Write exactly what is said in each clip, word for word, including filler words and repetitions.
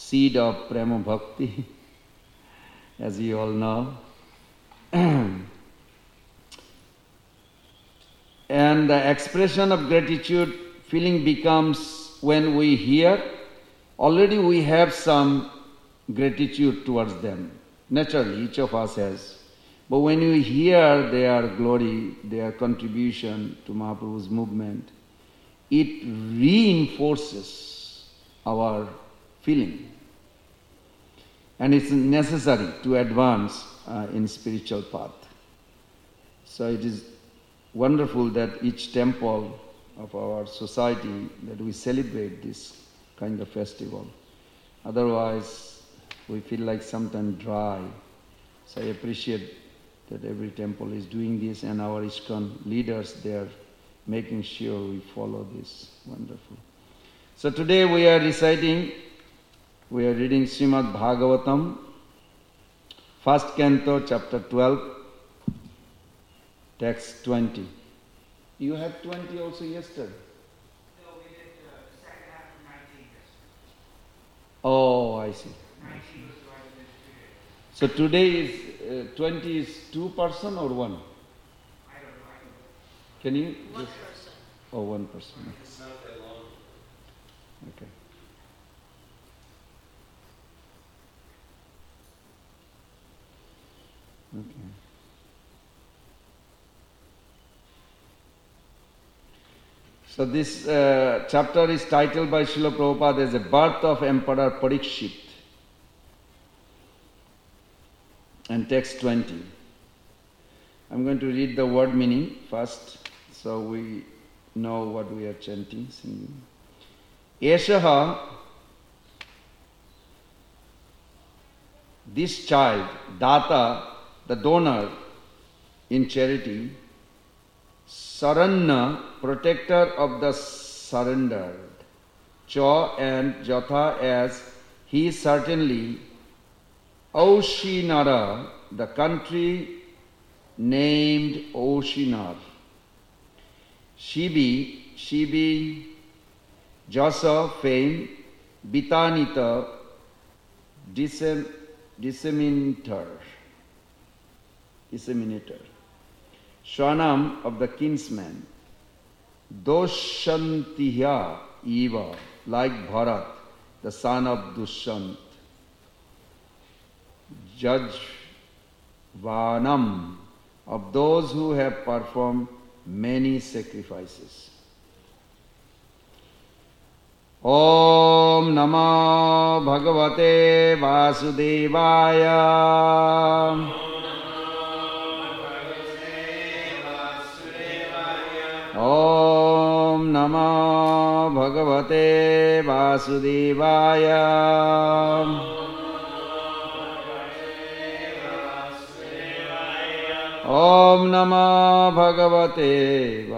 seed of Prema Bhakti, as you all know. And the expression of gratitude feeling becomes when we hear, already we have some gratitude towards them. Naturally, each of us has. But when we hear their glory, their contribution to Mahaprabhu's movement, it reinforces our feeling. And it's necessary to advance uh, in spiritual path. So it is wonderful that each temple of our society, that we celebrate this kind of festival. Otherwise, we feel like sometimes dry. So I appreciate that every temple is doing this, and our ISKCON leaders, they are making sure we follow this. Wonderful. So today we are reciting, we are reading Srimad Bhagavatam, first canto, chapter twelve, text twenty. You had twenty also yesterday? No, we did uh, the second half of nineteen yesterday. Oh, I see. nineteen was divided into two days. So today is, uh, twenty is two person or one? I don't know, I don't know. Can you? One just- person. Oh, one person. It's not that long. Okay. Okay. So this uh, chapter is titled by Srila Prabhupada as a birth of Emperor Parikshit. And text twenty. I'm going to read the word meaning first, so we know what we are chanting, singing. Eshaha, this child, Data, the donor in charity, Saranna, protector of the surrendered, Cha and Jatha, as he certainly, Aushinara, the country named Aushinar, Shibi, Shibi, Jasa, fame, Bitanita, disem, disseminator, disseminator, Shwanam, of the kinsman, Doshantiya, Eva, like Bharat, the son of Dushant, Jajvanam, of those who have performed many sacrifices. Om Namo Bhagavate Vasudevaya. Om Namo Bhagavate Vasudevaya. Om Namo Bhagavate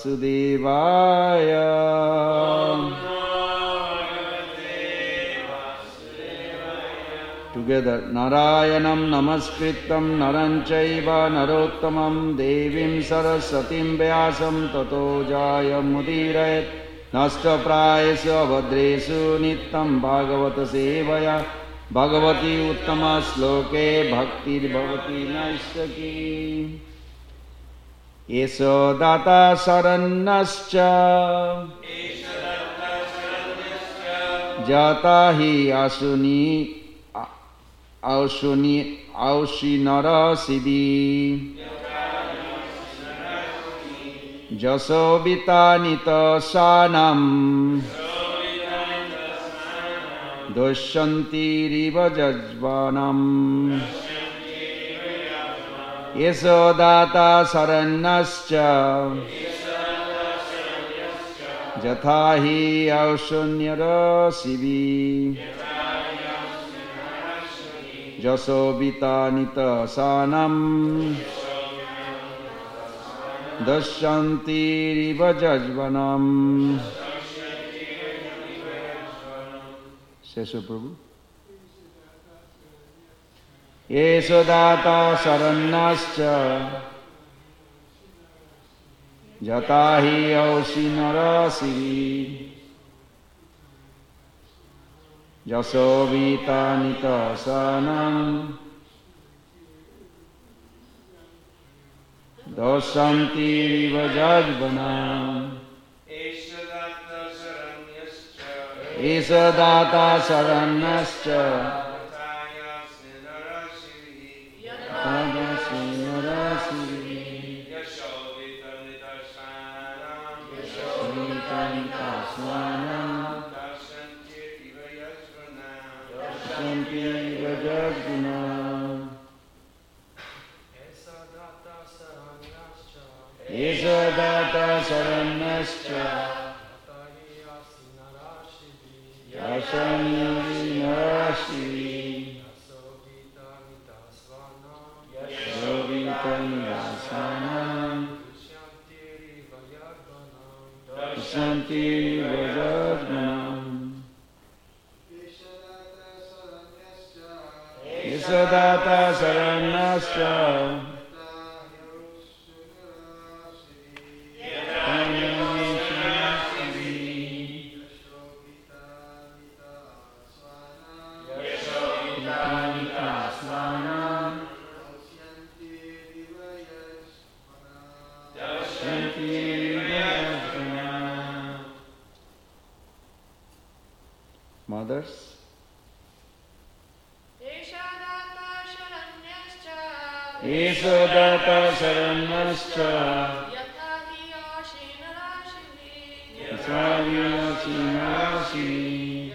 Vasudevaya. Together, Narayanam Namaskritam Naranchaiva Narottamam Devim Sarasatim Vyasam Tato Jaya Mudirayat Nasta Prayesu Abhadresu Nittam Bhagavata Sevaya Bhagavati Uttama Sloke Bhakti Bhavati Naistaki Eso Data Sarannascha Jata Hi Asuni Aushuni Aushinara Siddhi Jasobhitanita Sanam Dushanti Riva Jajvanam Yasodata Sarannascha Jathahi Aushunyara Siddhi Jasobhitanita Sanam Dashanti Riva Jajvanam. Sesha Prabhu. Yesodata Sarannascha Jatahi Aushinara Siddhi Yasobhitanitasanam Dosanti Vajajvanam Isadata Saranyascha Tadasinarasiri Yashovitanitasanam Dosanti Vajajvanam Isadata Saranyascha Yasanyasi Yashovitanyasanam Santi Vajajvanam Isadata Saranyascha Mothers, Isadata Saranyascha Yasanyasi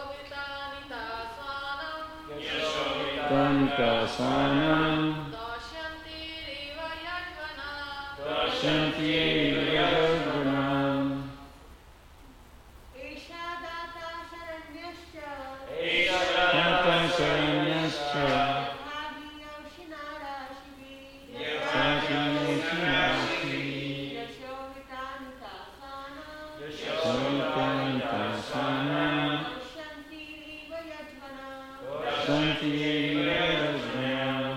Yashovitanitasanam Shanti Vajajvanam Tata Saranyascha Sakinyosinasi Yashovitanitasanam Shanti Vajajvanam.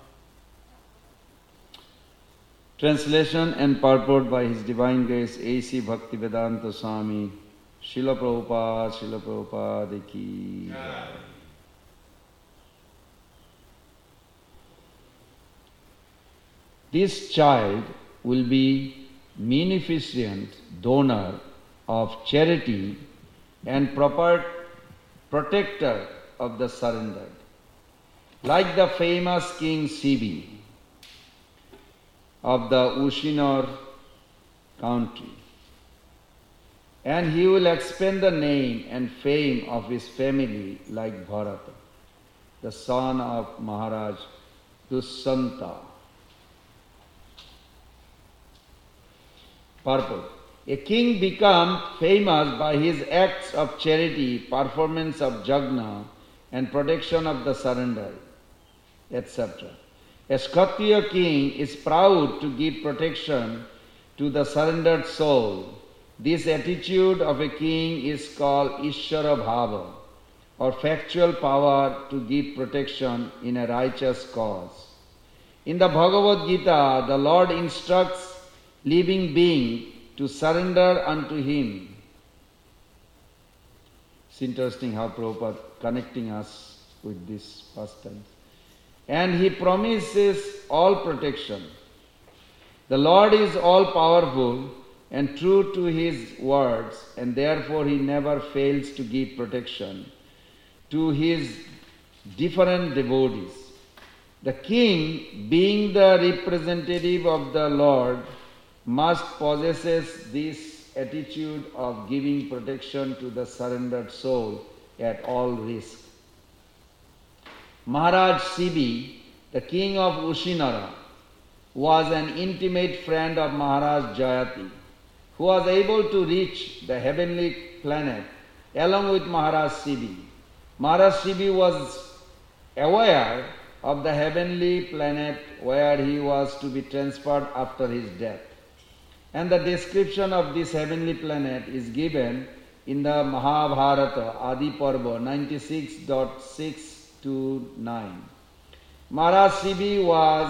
Translation and purport by His Divine Grace A C Bhaktivedanta Swami Srila Prabhupada, Srila Prabhupada ki jai. This child will be munificent donor of charity and proper protector of the surrendered, like the famous King Sibi of the Ushinor country. And he will expand the name and fame of his family like Bharata, the son of Maharaj Dussanta. Purport. A king becomes famous by his acts of charity, performance of jagna, and protection of the surrendered, et cetera. A Kshatriya king is proud to give protection to the surrendered soul. This attitude of a king is called Ishvara Bhava, or factual power to give protection in a righteous cause. In the Bhagavad Gita, the Lord instructs living being to surrender unto Him. It's interesting how Prabhupada connecting us with this pastime. And He promises all protection. The Lord is all powerful and true to His words, and therefore He never fails to give protection to His different devotees. The king, being the representative of the Lord, must possesses this attitude of giving protection to the surrendered soul at all risk. Maharaj Sibi, the king of Ushinara, was an intimate friend of Maharaj Jayati, who was able to reach the heavenly planet along with Maharaj Sibi. Maharaj Sibi was aware of the heavenly planet where he was to be transferred after his death. And the description of this heavenly planet is given in the Mahabharata Adi Parva ninety-six point six to nine. Maharaj Sibi was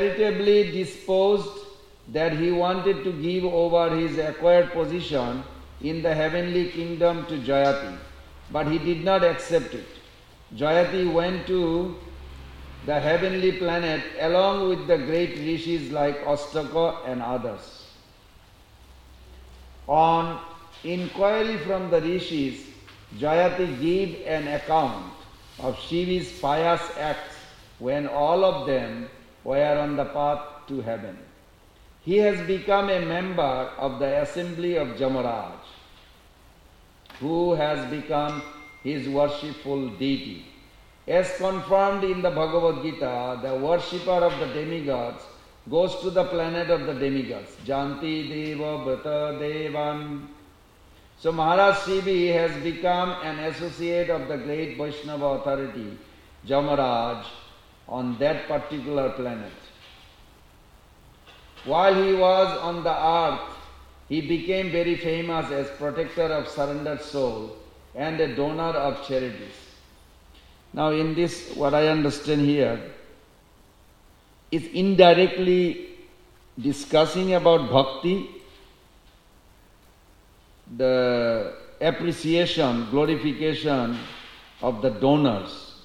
charitably disposed that he wanted to give over his acquired position in the heavenly kingdom to Jayati, but he did not accept it. Jayati went to the heavenly planet along with the great rishis like Astaka and others. On inquiry from the rishis, Jayati gave an account of Shiva's pious acts when all of them were on the path to heaven. He has become a member of the assembly of Jamaraj, who has become his worshipful deity. As confirmed in the Bhagavad Gita, the worshipper of the demigods goes to the planet of the demigods. Janti Deva Bhata Devan. So Maharaj Shiva has become an associate of the great Vaishnava authority, Jamaraj, on that particular planet. While he was on the earth, he became very famous as protector of surrendered soul and a donor of charities. Now in this, what I understand here is indirectly discussing about bhakti, the appreciation, glorification of the donors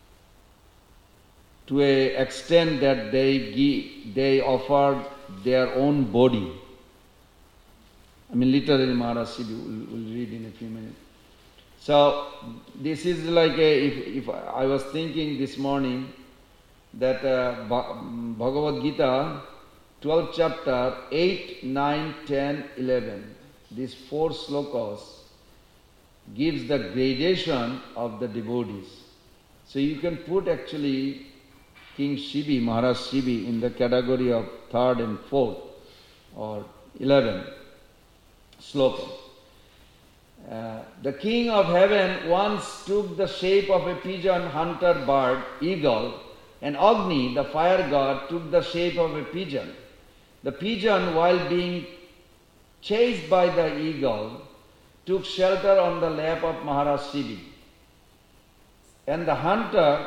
to an extent that they give, they offer their own body. I mean, literally Maharaj Shiva will, will read in a few minutes. So this is like a, if, if I was thinking this morning that uh, Bhagavad Gita, twelfth chapter, eight, nine, ten, eleven, these four slokas gives the gradation of the devotees. So you can put actually King Shiva, Maharaj Shiva in the category of third and fourth or eleven sloka. Uh, the king of heaven once took the shape of a pigeon hunter bird, eagle, and Agni, the fire god, took the shape of a pigeon. The pigeon, while being chased by the eagle, took shelter on the lap of Maharaj Shiva. And the hunter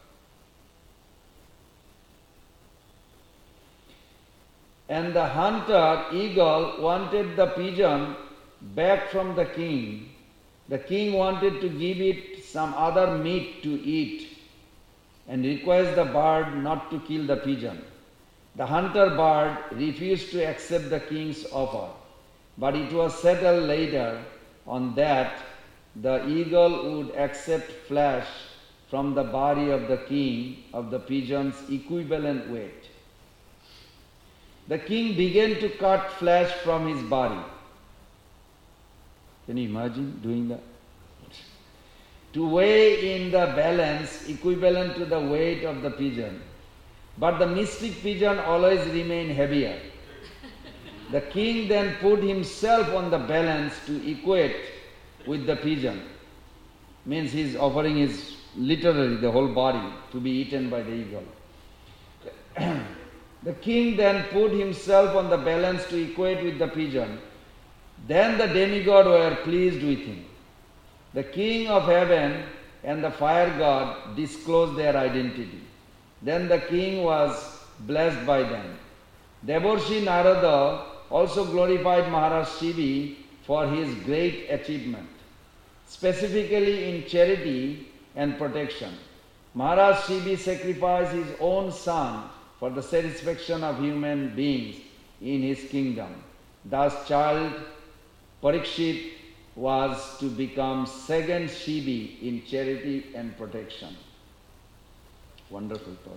and the hunter eagle wanted the pigeon back from the king. The king wanted to give it some other meat to eat and request the bird not to kill the pigeon. The hunter bird refused to accept the king's offer, but it was settled later on that the eagle would accept flesh from the body of the king of the pigeon's equivalent weight. The king began to cut flesh from his body. Can you imagine doing that? To weigh in the balance equivalent to the weight of the pigeon. But the mystic pigeon always remained heavier. The king then put himself on the balance to equate with the pigeon. Means he is offering his, literally the whole body to be eaten by the eagle. The king then put himself on the balance to equate with the pigeon. Then the demigod were pleased with him. The king of heaven and the fire god disclosed their identity. Then the king was blessed by them. Devarshi Narada also glorified Maharaj Shiva for his great achievement, specifically in charity and protection. Maharaj Shiva sacrificed his own son for the satisfaction of human beings in his kingdom. Thus child Parikshit was to become second Shiva in charity and protection. Wonderful thought.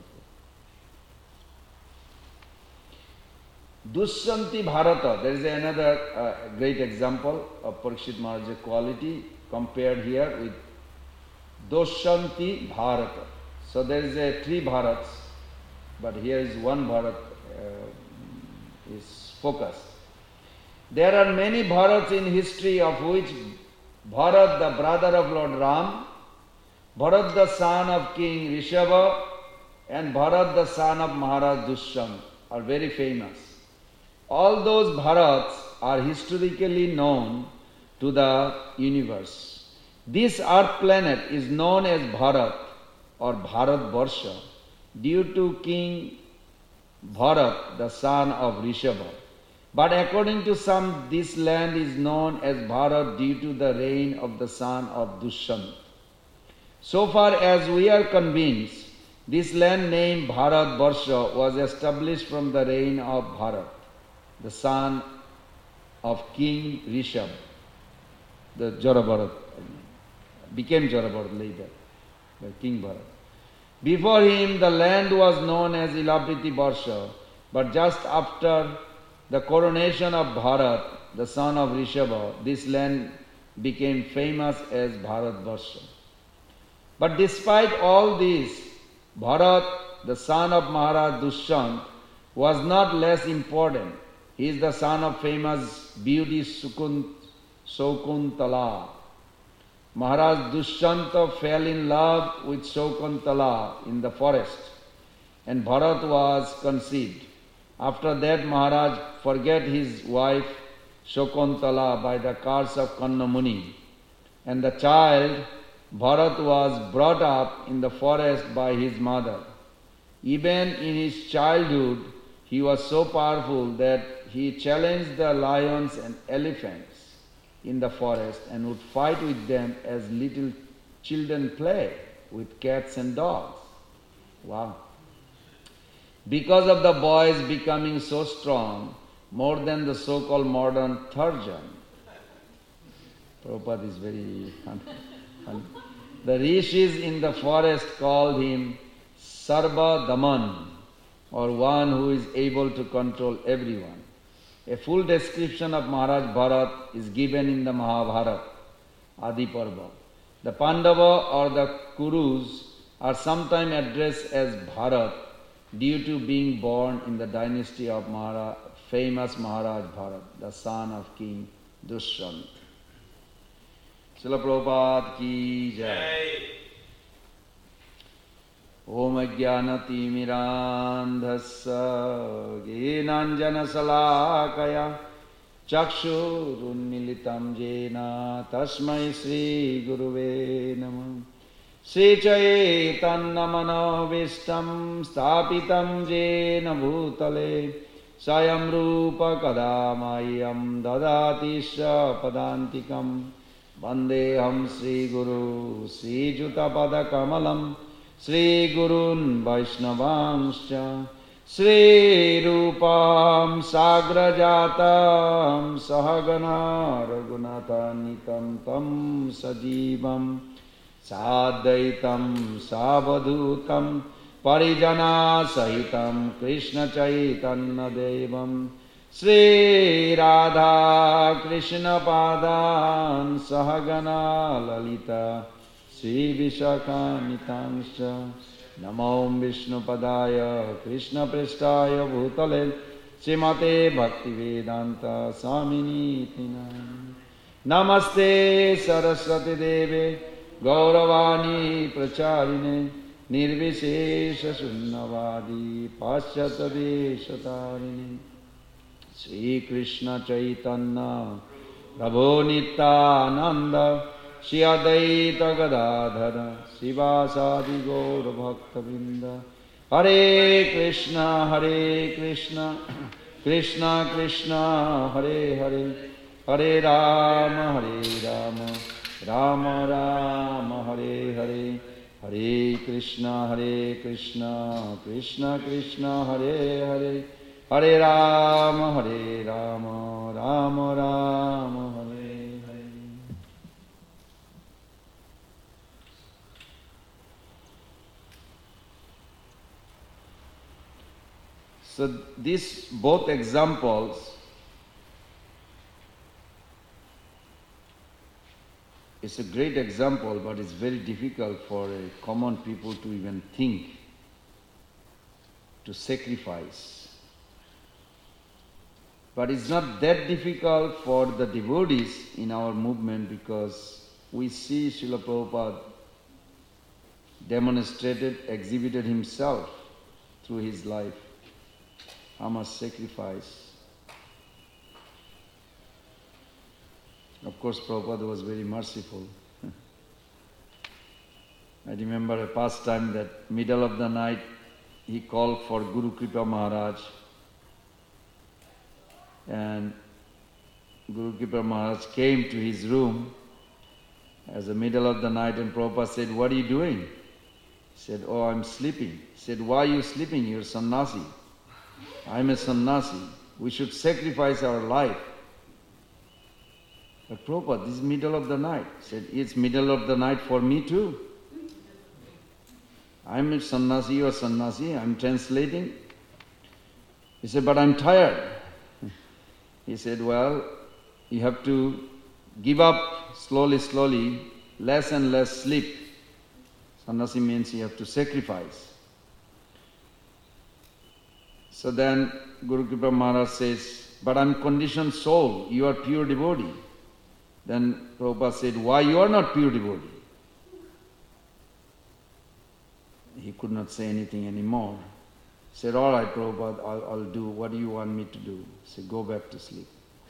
Dushyanti Bharata, there is another uh, great example of Parikshit Maharaj's quality compared here with Dushyanti Bharata. So there is a three Bharats, but here is one Bharat uh, is focused. There are many Bharats in history, of which Bharat, the brother of Lord Ram, Bharat, the son of King Rishabha, and Bharat, the son of Maharaj Dushyant, are very famous. All those Bharats are historically known to the universe. This earth planet is known as Bharat or Bharat Varsha due to King Bharat, the son of Rishabha. But according to some, this land is known as Bharat due to the reign of the son of Dushyant. So far as we are convinced, this land named Bharat Varsha was established from the reign of Bharat, the son of King Rishabh, the Jarabharat, became Jarabharat later, by King Bharat. Before him, the land was known as Ilapriti Varsha, but just after the coronation of Bharat, the son of Rishabha, this land became famous as Bharat Varsha. But despite all this, Bharat, the son of Maharaj Dushyant, was not less important. He is the son of famous beauty Sukunt, Shakuntala. Maharaj Dushyanta fell in love with Shakuntala in the forest, and Bharat was conceived. After that, Maharaj forgot his wife Shakuntala by the curse of Kanna Muni, and the child Bharat was brought up in the forest by his mother. Even in his childhood, he was so powerful that he challenged the lions and elephants in the forest and would fight with them as little children play with cats and dogs. Wow. Because of the boys becoming so strong, more than the so-called modern Tarjan. Prabhupada is very... The rishis in the forest called him Sarva Daman, or one who is able to control everyone. A full description of Maharaj Bharat is given in the Mahabharata, Adi Parva. The Pandava or the Kurus are sometimes addressed as Bharat due to being born in the dynasty of Maharaj, famous Maharaj Bharat, the son of King Dushyant. Srila Prabhupada ki jai. Om Ajnanati Mirandhasya Gnananjana Salakaya Chakshurunmilitam Jena Tasmai Sri Guruve Namah. Sri Chaitanya Manovistam Stapitam Jena Bhutale Sayam Rupa Kadamayam Dadati Padantikam Vandeham Sri Guru Sri Juta Pada Kamalam Sri Gurun Vaishnavanscha Sri Rupam Sagrajatam Sahagana Raghunatanitam Tam Sajivam Sadaitam Savadhutam Parijana Sahitam Krishna Chaitanya Devam Sri Radha Krishna Padan Sahagana Lalita Sri Vishakha Nitangsha Namo Vishnu Padaya Krishna Prestaya Bhutale Srimate Bhaktivedanta Swamini Tinam Namaste Saraswati Deve Gauravani Pracharine Nirvishesha Sunnavadi Paschata Deshatarine Sri Krishna Chaitanya Prabhu Nityananda Shri Adaita Gadadhara Sivasadi Gaura Bhakta Vrinda Hare Krishna Hare Krishna Krishna Krishna Hare Hare Hare Rama Hare Rama Rama Rama Hare Hare Hare Krishna Hare Krishna Krishna Krishna Hare Hare Hare Rama Hare Rama Rama Rama Hare Hare. So these both examples is a great example, but it's very difficult for a common people to even think to sacrifice. But it's not that difficult for the devotees in our movement because we see Srila Prabhupada demonstrated, exhibited himself through his life. How much sacrifice. Of course, Prabhupada was very merciful. I remember a past time that middle of the night he called for Guru Kripa Maharaj And Guru Kripa Maharaj came to his room as the middle of the night, and Prabhupada said, "What are you doing?" He said, "Oh, I'm sleeping." He said, "Why are you sleeping? You're sannyasi." "I'm a sannyasi. We should sacrifice our life." "But Prabhupada, this is middle of the night." He said, "It's middle of the night for me too. I'm a sannyasi, you're sannyasi, I'm translating." He said, "But I'm tired." He said, "Well, you have to give up slowly, slowly, less and less sleep." Sannyasi means you have to sacrifice. So then Guru Kripa Maharaj says, "But I'm conditioned soul, you are pure devotee." Then Prabhupada said, "Why you are not pure devotee?" He could not say anything anymore. He said, "All right, Prabhupada, I'll, I'll do. What do you want me to do?" He said, "Go back to sleep."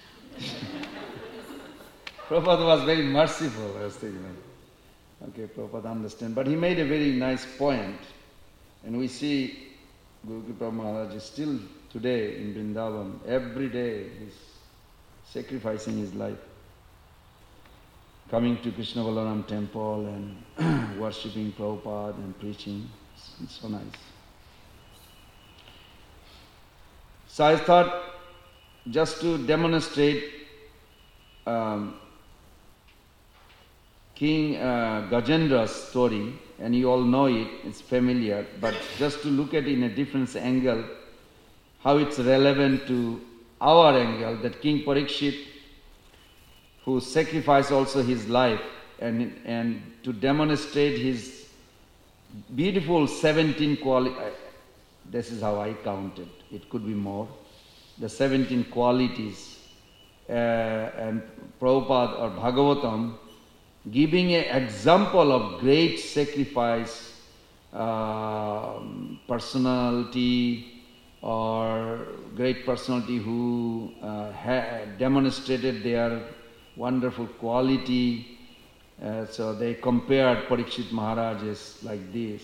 Prabhupada was very merciful. I was thinking, okay, Prabhupada understand. But he made a very nice point. And we see Guru Kripa Maharaj is still today in Vrindavan. Every day he's sacrificing his life, coming to Krishna Balaram temple and worshipping Prabhupada and preaching. It's so nice. So I thought just to demonstrate um, King uh, Gajendra's story, and you all know it, it's familiar, but just to look at it in a different angle, how it's relevant to our angle, that King Parikshit, who sacrificed also his life, and, and to demonstrate his beautiful seventeen qualities, this is how I counted, it could be more, the seventeen qualities, uh, and Prabhupada or Bhagavatam, giving an example of great sacrifice, uh, personality, or great personality who uh, ha- demonstrated their wonderful quality. Uh, so they compared Parikshit Maharaj as like this.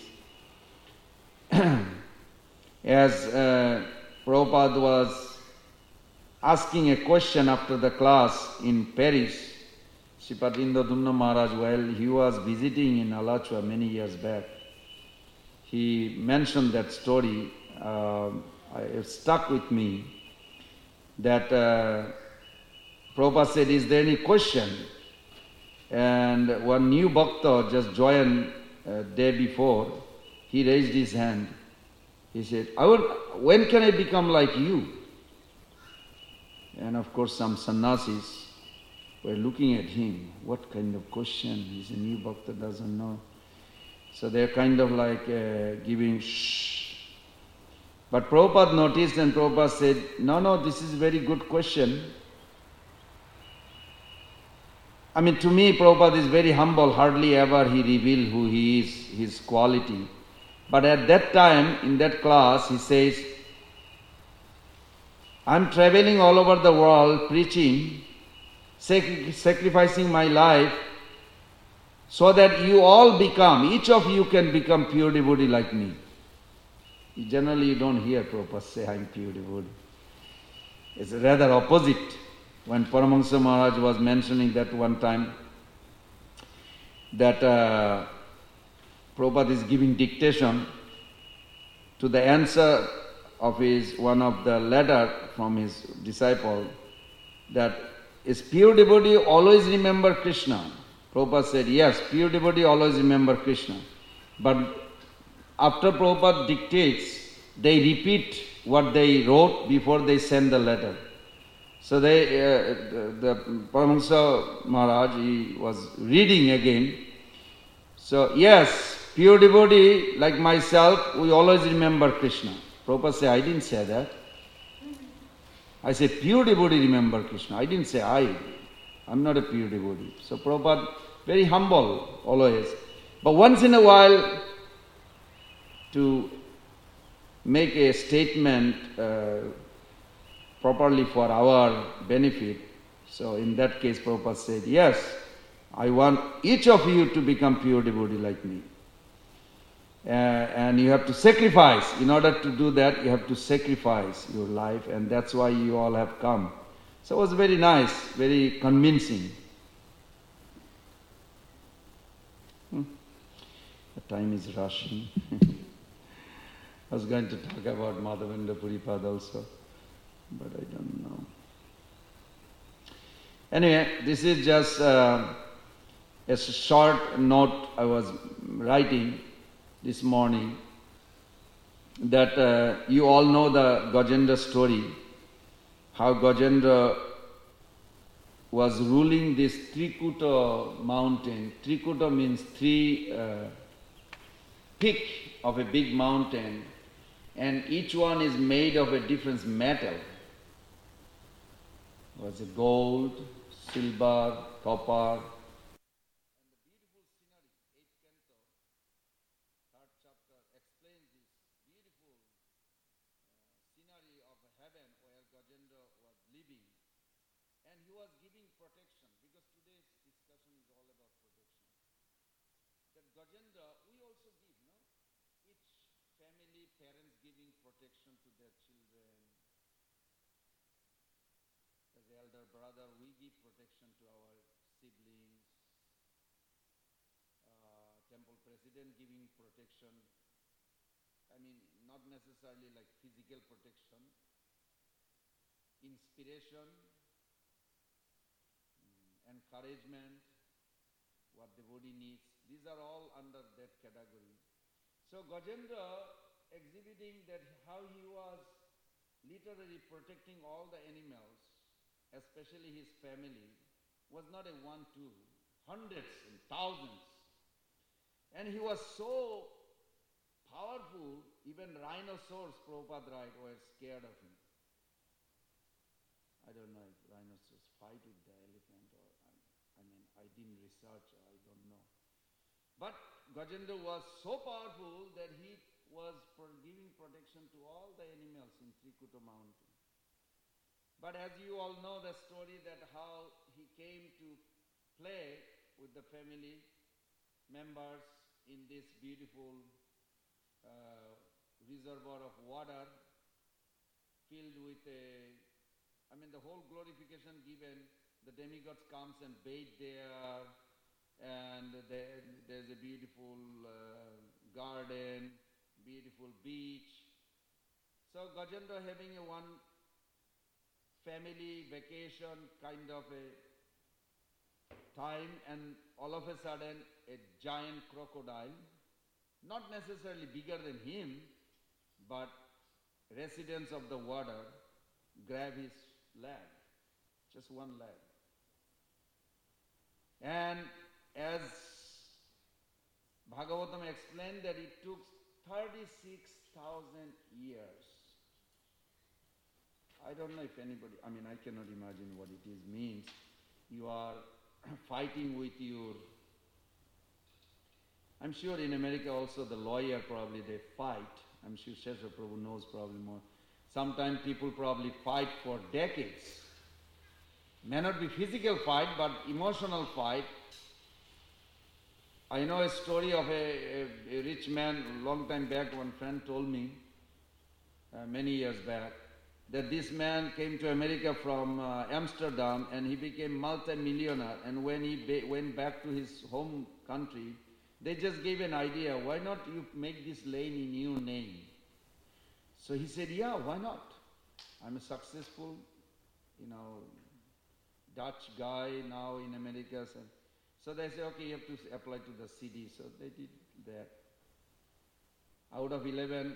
As uh, Prabhupada was asking a question after the class in Paris, Sripad Indradumna Maharaj, while he was visiting in Alachua many years back, he mentioned that story. Uh, it stuck with me that uh, Prabhupada said, "Is there any question?" And one new bhakta just joined uh, day before, he raised his hand. He said, I would, "When can I become like you?" And of course some sannyasis were looking at him. What kind of question? He's a new bhakta, doesn't know. So they're kind of like uh, giving shh. But Prabhupada noticed, and Prabhupada said, no, no, this is a very good question. I mean, to me, Prabhupada is very humble. Hardly ever he revealed who he is, his quality. But at that time, in that class, he says, I'm traveling all over the world, preaching, sac- sacrificing my life, so that you all become, each of you can become pure devotee like me. Generally, you don't hear Prabhupada say, I'm pure devotee. It's rather opposite. When Paramahansa Maharaj was mentioning that one time, that uh, Prabhupada is giving dictation to the answer of his one of the letter from his disciple, that is pure devotee always remember Krishna. Prabhupada said, yes, pure devotee always remember Krishna. But after Prabhupada dictates, they repeat what they wrote before they send the letter. So they, uh, the, the Paramahansa Maharaj, he was reading again. So yes, pure devotee like myself, we always remember Krishna. Prabhupada said, I didn't say that. I said, pure devotee remember Krishna. I didn't say I. I'm not a pure devotee. So Prabhupada, very humble always. But once in a while, to make a statement uh, properly for our benefit, so in that case Prabhupada said, yes, I want each of you to become pure devotee like me. Uh, and you have to sacrifice. In order to do that, you have to sacrifice your life, and that's why you all have come So it was very nice, very convincing. Hmm. The time is rushing. I was going to talk about Madhavendra Puripad also, but I don't know. Anyway, this is just uh, a short note I was writing this morning, that uh, you all know the Gajendra story, how Gajendra was ruling this Trikuta mountain. Trikuta means three uh, peak of a big mountain, and each one is made of a different metal. It was it gold, silver, copper. Gajendra, we also give, no? Each family, parents giving protection to their children. As elder brother, we give protection to our siblings. Uh, temple president giving protection. I mean, not necessarily like physical protection. Inspiration, mm, encouragement, what the body needs. These are all under that category. So Gajendra exhibiting that how he was literally protecting all the animals, especially his family, was not a one, two, hundreds and thousands. And he was so powerful, even rhinoceros, Prabhupada right, were scared of him. I don't know if rhinoceros fight with the elephant or, I mean, I didn't research, I don't know. But Gajendra was so powerful that he was giving protection to all the animals in Trikuta mountain. But as you all know the story that how he came to play with the family members in this beautiful uh, reservoir of water filled with a, I mean the whole glorification given, the demigods comes and bathe there, and there, there's a beautiful uh, garden, beautiful beach. So Gajendra having a one family vacation kind of a time, and all of a sudden a giant crocodile, not necessarily bigger than him, but residents of the water, grab his leg, just one leg. And as Bhagavatam explained that it took thirty-six thousand years. I don't know if anybody, I mean I cannot imagine what it is means. You are fighting with your, I'm sure in America also the lawyer probably they fight. I'm sure Shesha Prabhu knows probably more. Sometimes people probably fight for decades. May not be physical fight, but emotional fight. I know a story of a, a, a rich man, a long time back, one friend told me, uh, many years back, that this man came to America from uh, Amsterdam and he became multi-millionaire, and when he ba- went back to his home country, they just gave an idea, why not you make this lane in your name? So he said, yeah, why not? I'm a successful, you know, Dutch guy now in America. So, so they said, okay, you have to apply to the city. So they did that. Out of eleven,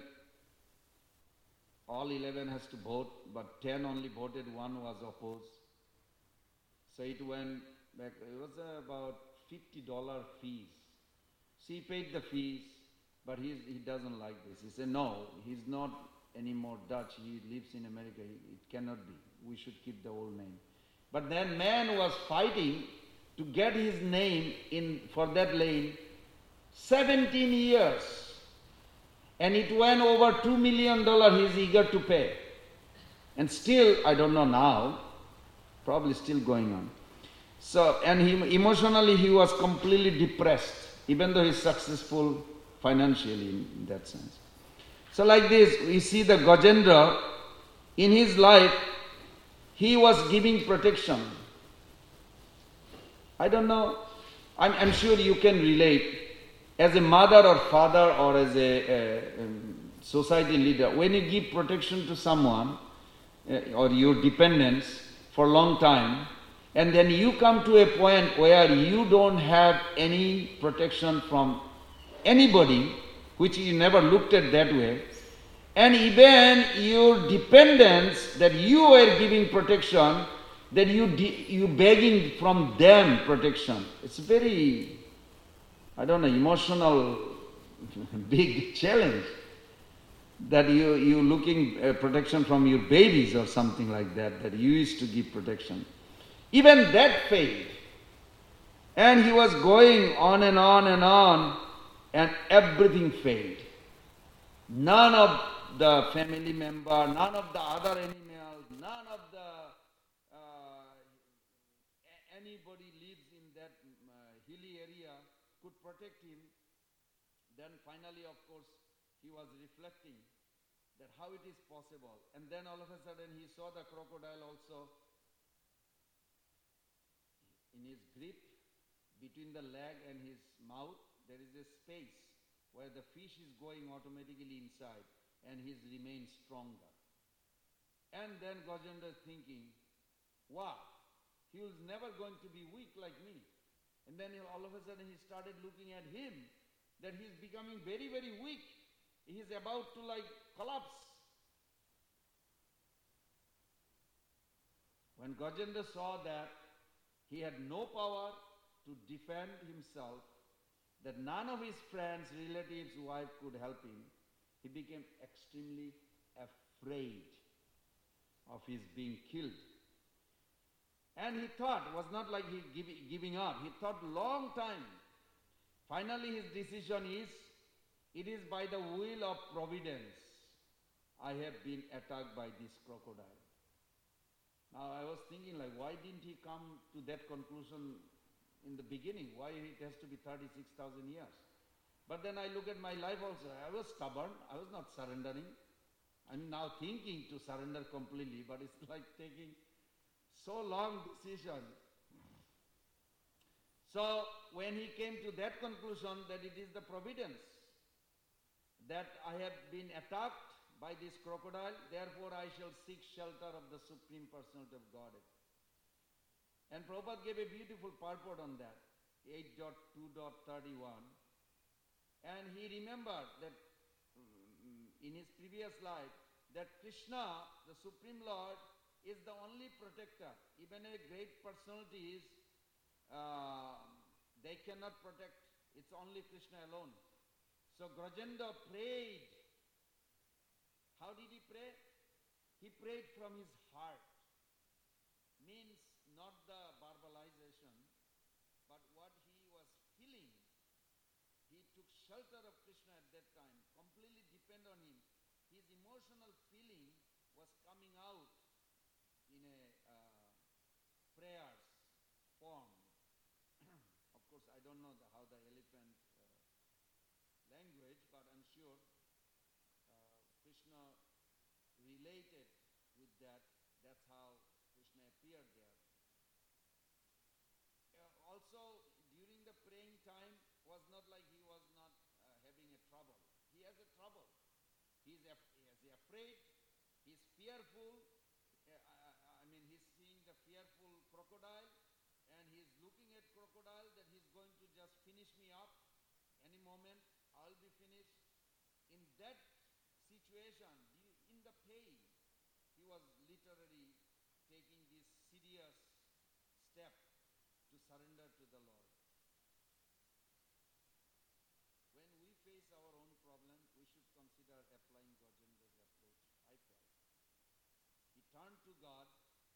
all eleven has to vote, but ten only voted, one was opposed. So it went back, it was uh, about fifty dollars fees. So he paid the fees, but he's, he doesn't like this. He said, no, he's not anymore Dutch, he lives in America, it cannot be. We should keep the old name. But then man was fighting to get his name in for that lane seventeen years. And it went over two million dollars he's eager to pay. And still, I don't know now, probably still going on. So, and he, emotionally he was completely depressed, even though he's successful financially in, in that sense. So like this, we see the Gajendra in his life, he was giving protection. I don't know, I'm, I'm sure you can relate. As a mother or father or as a, a um, society leader, when you give protection to someone uh, or your dependents for a long time, and then you come to a point where you don't have any protection from anybody, which you never looked at that way, and even your dependents that you are giving protection, that you de- you begging from them protection. It's very, I don't know, emotional big challenge that you you looking uh, protection from your babies or something like that, that you used to give protection. Even that failed. And he was going on and on and on, and everything failed. None of the family member, none of the other animals, none of the uh, anybody lives in that uh, hilly area could protect him. Then finally, of course, he was reflecting that how it is possible. And then all of a sudden he saw the crocodile also in his grip, between the leg and his mouth, there is a space where the fish is going automatically inside and he remains stronger. And then Gajendra is thinking, wow, he was never going to be weak like me. And then all of a sudden he started looking at him, that he's becoming very, very weak. He's about to like collapse. When Gajendra saw that he had no power to defend himself, that none of his friends, relatives, wife could help him, he became extremely afraid of his being killed. And he thought, it was not like he give, giving up, he thought long time. Finally his decision is, it is by the will of providence I have been attacked by this crocodile. Now I was thinking like, why didn't he come to that conclusion in the beginning? Why it has to be thirty-six thousand years? But then I look at my life also. I was stubborn. I was not surrendering. I'm now thinking to surrender completely, but it's like taking so long decision. So when he came to that conclusion that it is the providence that I have been attacked by this crocodile, therefore I shall seek shelter of the Supreme Personality of Godhead. And Prabhupada gave a beautiful purport on that, eight point two point thirty-one. And he remembered that in his previous life, that Krishna, the Supreme Lord, is the only protector. Even a great personality is, uh, they cannot protect. It's only Krishna alone. So Gajendra prayed. How did he pray? He prayed from his heart. Means not the verbalization, but what he was feeling. He took shelter of Krishna at that time, completely depend on him. His emotional feeling was coming out in a uh, prayers form. Of course, I don't know the, how the elephant uh, language, but I'm sure Krishna related with that. That's how Krishna appeared there. Uh, also, during the praying time, was not like he was not uh, having a trouble. He has a trouble. He is af- he is afraid. He is fearful. Uh, I, I mean, he's seeing the fearful crocodile, and he is looking at crocodile that he's going to just finish me up any moment. I'll be finished. In that situation, in the pain, he was literally taking this serious step to surrender to the Lord. When we face our own problem, we should consider applying Gajendra's approach, I felt. He turned to God.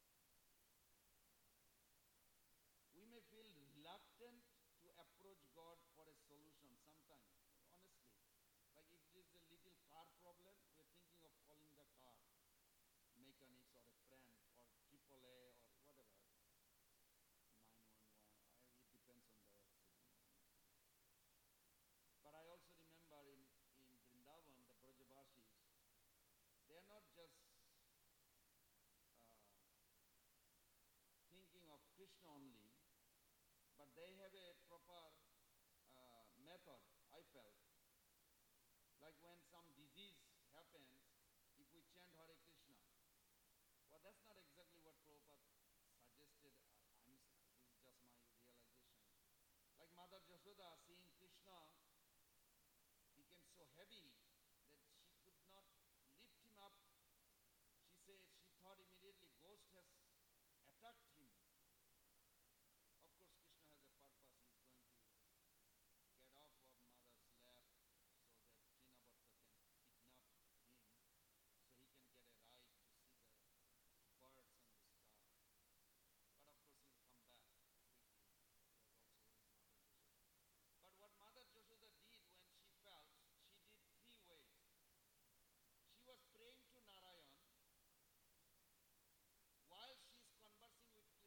We may feel reluctant to approach God for a solution sometimes, honestly. Like if it is a little car problem, we are thinking of calling the car mechanics or a friend or triple A or whatever, nine one one, I, it depends on the accident. But I also remember in, in Vrindavan, the Brajavasis, they are not just uh, only, but they have a proper uh, method, I felt. Like when some disease happens, if we chant Hare Krishna, well, that's not exactly what Prabhupada suggested. I'm, this is just my realization. Like Mother Jashoda seeing Krishna became so heavy that she could not lift him up. She said she thought immediately ghost has attacked him. Of course, Krishna has a purpose. He is going to get off of mother's lap so that Trinavatta can kidnap him so he can get a right to see the birds and the star. But of course, he will come back quickly. He was also with Mother Jashoda. But what Mother Jashoda did when she felt, she did three ways. She was praying to Narayan while she is conversing with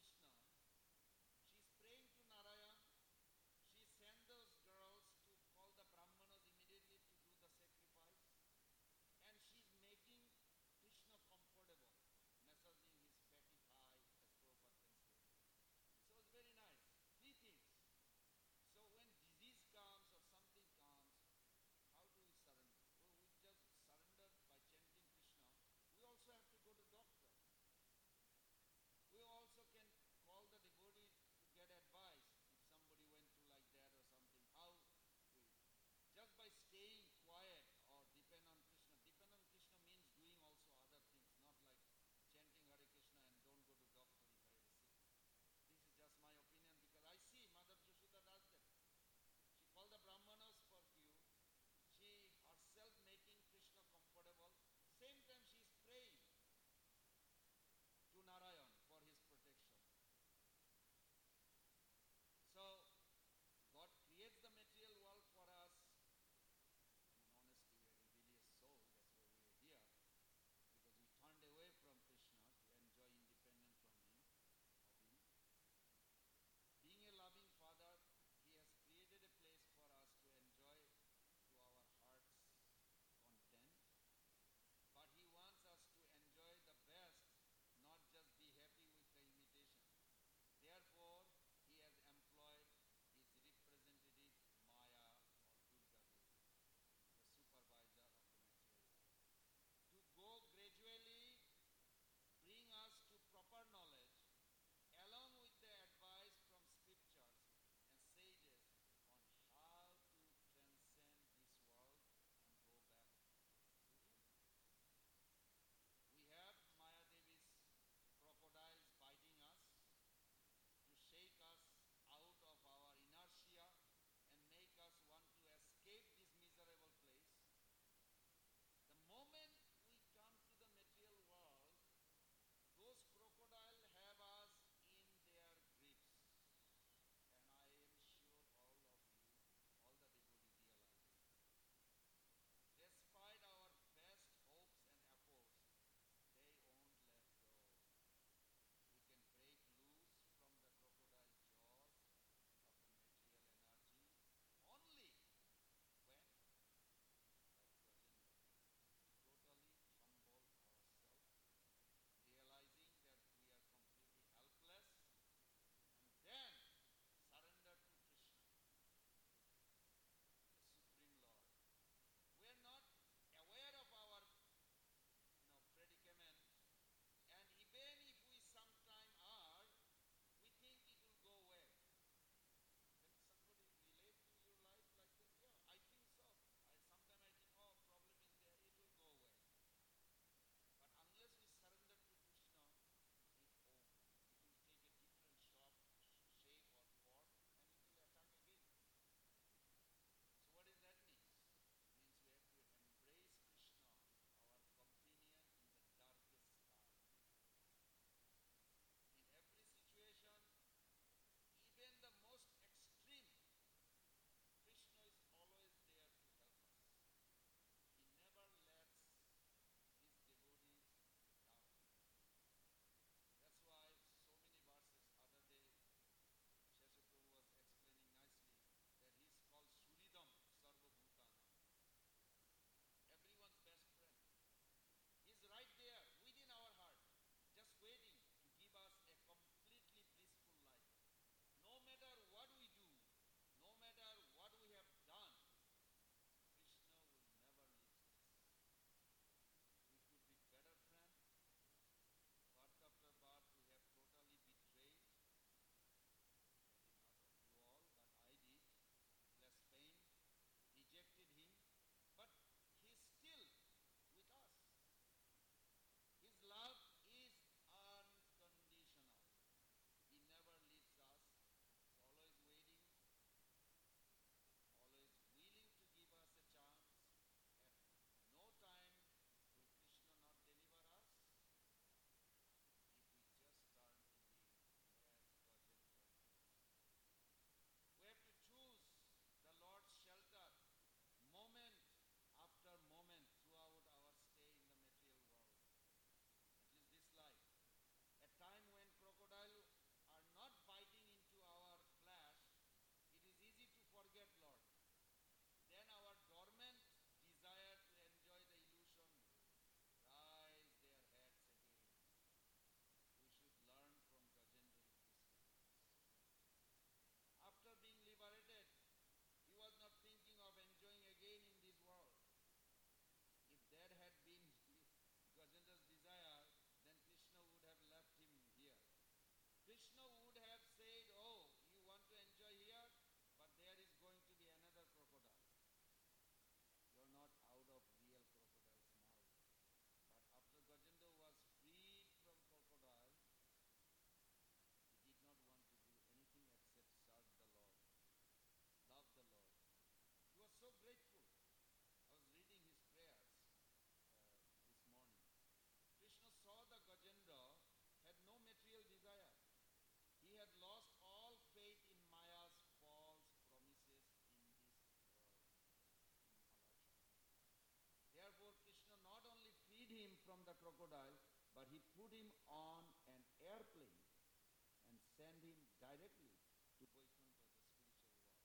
the crocodile, but he put him on an airplane and sent him directly to Vaikuntha, the spiritual world.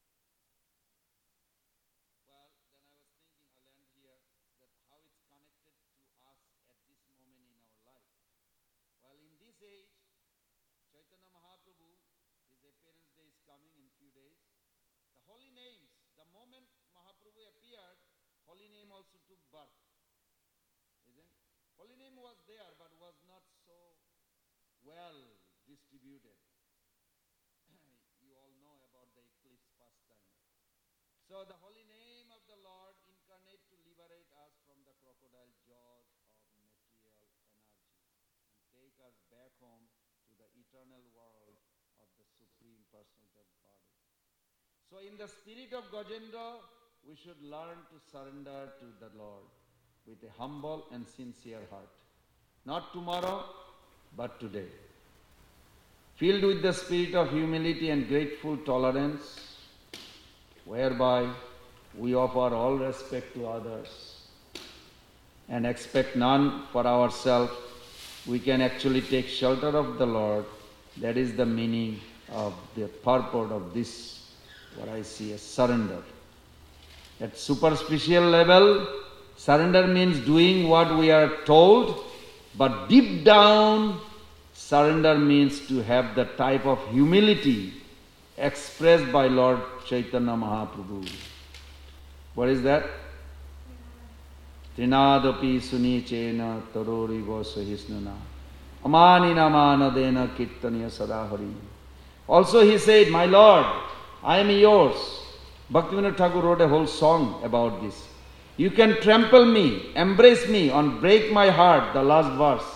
Well, then I was thinking, I'll end here, that how it's connected to us at this moment in our life. Well, in this age, Chaitanya Mahaprabhu, his appearance day is coming in few days. The holy names, the moment Mahaprabhu appeared, holy name also took birth. Isn't? Holy name was there, but was not so well distributed. You all know about the eclipse pastime. So the holy name of the Lord incarnate to liberate us from the crocodile jaws of material energy and take us back home to the eternal world of the Supreme Personality of Godhead. So in the spirit of Gajendra, we should learn to surrender to the Lord with a humble and sincere heart. Not tomorrow, but today. Filled with the spirit of humility and grateful tolerance, whereby we offer all respect to others and expect none for ourselves, we can actually take shelter of the Lord. That is the meaning of the purport of this, what I see as surrender. At superficial level, surrender means doing what we are told, but deep down, surrender means to have the type of humility expressed by Lord Chaitanya Mahaprabhu. What is that? Trinadapi sunichena taroriva sahisnana amanina manadena kirtaniya sadahari. Also he said, my Lord, I am yours. Bhaktivinoda Thakur wrote a whole song about this. You can trample me, embrace me, and break my heart, the last verse.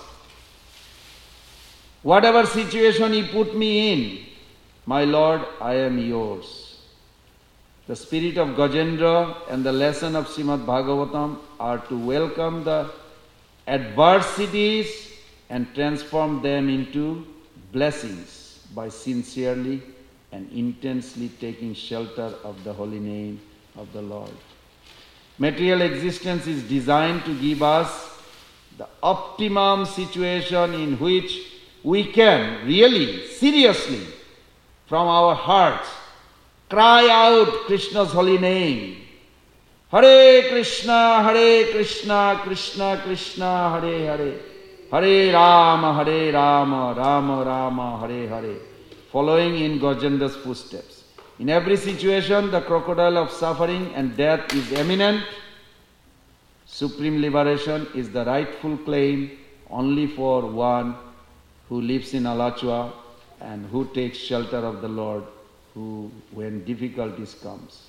Whatever situation you put me in, my Lord, I am yours. The spirit of Gajendra and the lesson of Srimad Bhagavatam are to welcome the adversities and transform them into blessings by sincerely and intensely taking shelter of the holy name of the Lord. Material existence is designed to give us the optimum situation in which we can really, seriously, from our hearts, cry out Krishna's holy name. Hare Krishna, Hare Krishna, Krishna Krishna, Hare Hare. Hare Rama, Hare Rama, Rama Rama, Hare Hare. Following in Gajendra's footsteps. In every situation, the crocodile of suffering and death is imminent. Supreme liberation is the rightful claim only for one who lives in Alachua and who takes shelter of the Lord who, when difficulties comes.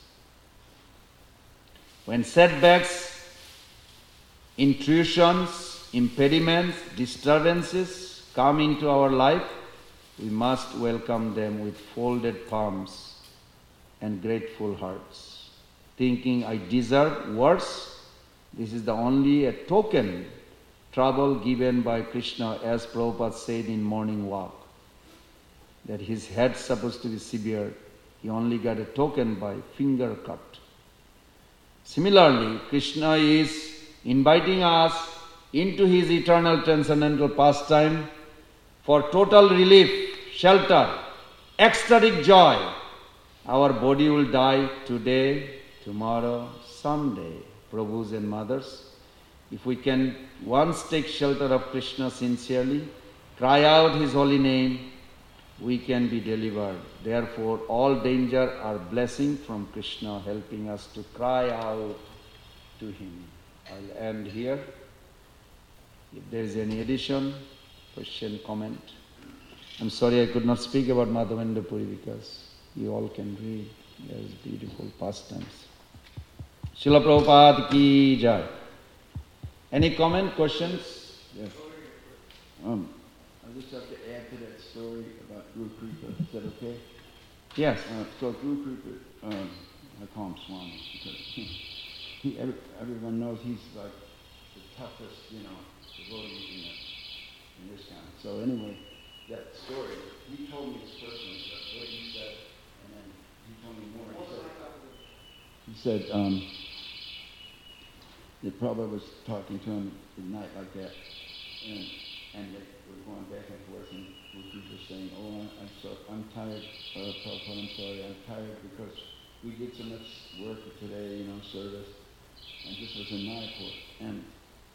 When setbacks, intrusions, impediments, disturbances come into our life, we must welcome them with folded palms and grateful hearts, thinking I deserve worse. This is the only a token trouble given by Krishna, as Prabhupada said in Morning Walk, that his head's supposed to be severe. He only got a token by finger cut. Similarly, Krishna is inviting us into his eternal transcendental pastime for total relief, shelter, ecstatic joy. Our body will die today, tomorrow, someday, Prabhus and mothers. If we can once take shelter of Krishna sincerely, cry out his holy name, we can be delivered. Therefore, all danger are blessing from Krishna, helping us to cry out to him. I'll end here. If there is any addition, question, comment. I'm sorry I could not speak about Madhavendra Puri because you all can read. There's beautiful pastimes. Srila Prabhupada ki jai. Any comment, questions? Yes. Um, I just have to add to that story about Guru Kripa. Is that okay? Yes. Uh, so Guru Kripa, um, I call him Swami because he, he every, everyone knows he's like the toughest, you know, devotee in, the, in this town. So anyway, that story, he told me his personal stuff, what he said, and then he told me more. He said, he said um, that Prabhupada was talking to him at night like that, and and they were going back and forth, and Rupi was saying, "Oh, I'm, I'm so I'm tired, uh, Prabhupada, I'm sorry, I'm tired because we did so much work today, you know, service." And this was in Mayapur, and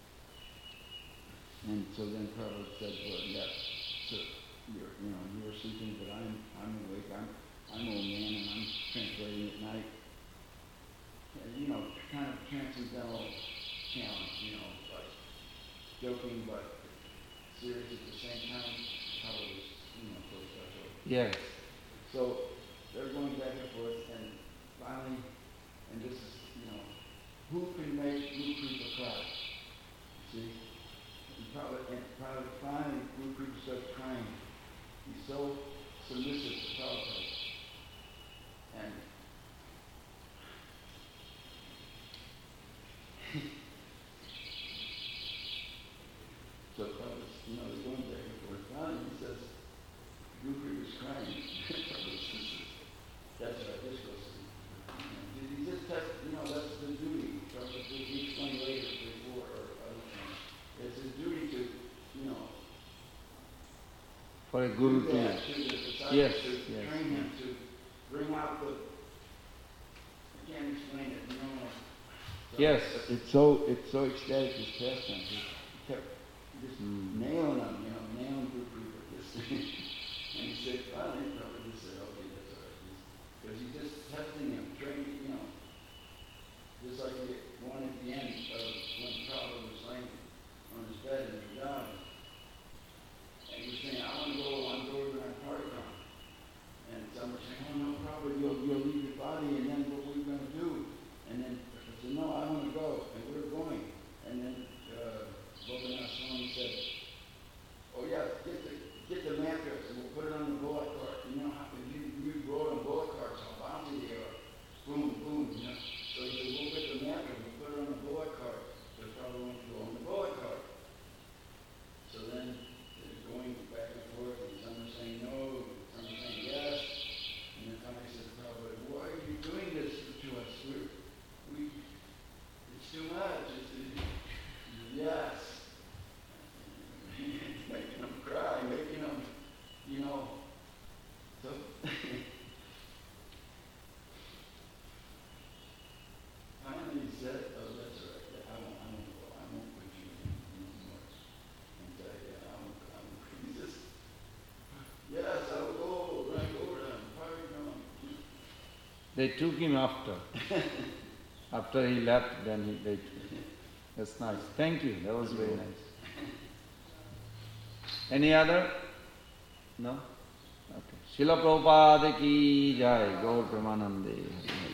and so then Prabhupada said, "Well, yes, so you're, you know, you were sleeping, but I'm I'm awake. I'm I'm old man, and I'm translating at night." And, you know, kind of transcendental challenge, you know, like joking but serious at the same time. Probably was, you know, so special. Yes. So they're going back and forth, and finally, and this is, you know, who can make Guru Kripa cry? See? And probably, and probably finally Guru Kripa starts crying. He's so submissive to Prabhupada. And so Prabhupada, you know, they're going back and forth. Finally he says, Guru Kripa is crying. Prabhupada says, "That's right, this goes to he just test, you know, that's the duty. Prabhupada will explain later before or other things. It's his duty to, you know, For a guru do to that to the disciples, yes, to yes. train him, to bring out the, I can't explain it, you know. So Yes. It's so, it's so ecstatic, this pastime. He kept just Mm. nailing them, you know, nailing Guru Kripa. Just and he said, finally, Prabhupada just said, okay, that's all right. Because he's just testing him, training, you know. Just like the one at the end of when Prabhupada was laying on his bed and he died. And he was saying, I want to go, I want to go to my party now. And some were saying, oh no, Prabhupada, you'll, you'll leave your body, and then what are we going to do? And then I said, no, I want to go. And we're going. And then uh, Bobanath Swami said, oh yeah, get the, get the mattress and we'll put it on the bullock cart. You know how you, you roll on bullock carts, how bouncy they are. Boom, boom, you know. So he said, we'll get the mattress and we'll put it on the bullock cart. Because Prabhupada wants to go on the bullock cart. So then they're going back and forth, and some are saying no, some are saying yes. And then somebody says, Prabhupada, why are you doing this to us? We're, we, it's too much. It's, it's, yes. Making them cry, making them, you know. So finally he said, oh, that's all right. I won't, I won't go. I won't put you in anymore. And so, yeah, I won't, I won't. He just, yes, I will go. Right over them. Probably going. They took him after. After he left, then he, they took him. That's nice. Thank you. That was very nice. Any other? No? Okay. Srila Prabhupada ki jai. Gaur Premanande.